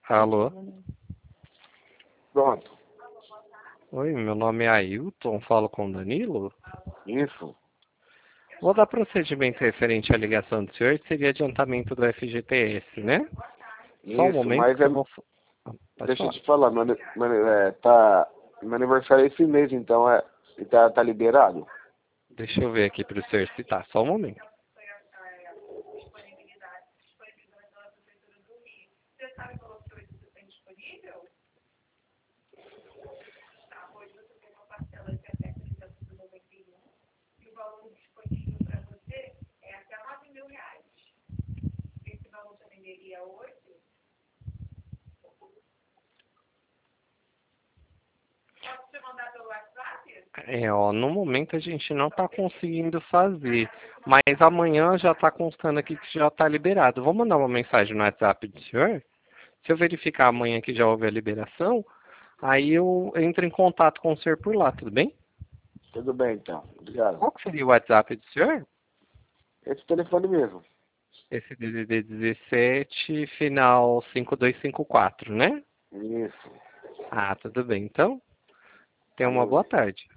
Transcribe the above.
Alô? Pronto. Oi, meu nome é Ailton, falo com o Danilo. Isso. Vou dar procedimento referente à ligação do senhor, seria adiantamento do FGTS, né? Só um Isso, momento mas que eu vou... Pode deixa eu falar. te falar, meu aniversário é esse mês, então tá liberado? Deixa eu ver aqui para o senhor citar, só um momento. No momento a gente não está conseguindo fazer, mas amanhã já está constando aqui que já está liberado. Vou mandar uma mensagem no WhatsApp do senhor. Se eu verificar amanhã que já houve a liberação, aí eu entro em contato com o senhor por lá, tudo bem? Tudo bem, então. Obrigado. Qual que seria o WhatsApp do senhor? Esse telefone mesmo. Esse DDD 17, final 5254, né? Isso. Ah, tudo bem. Então, tenha uma Valeu. boa tarde.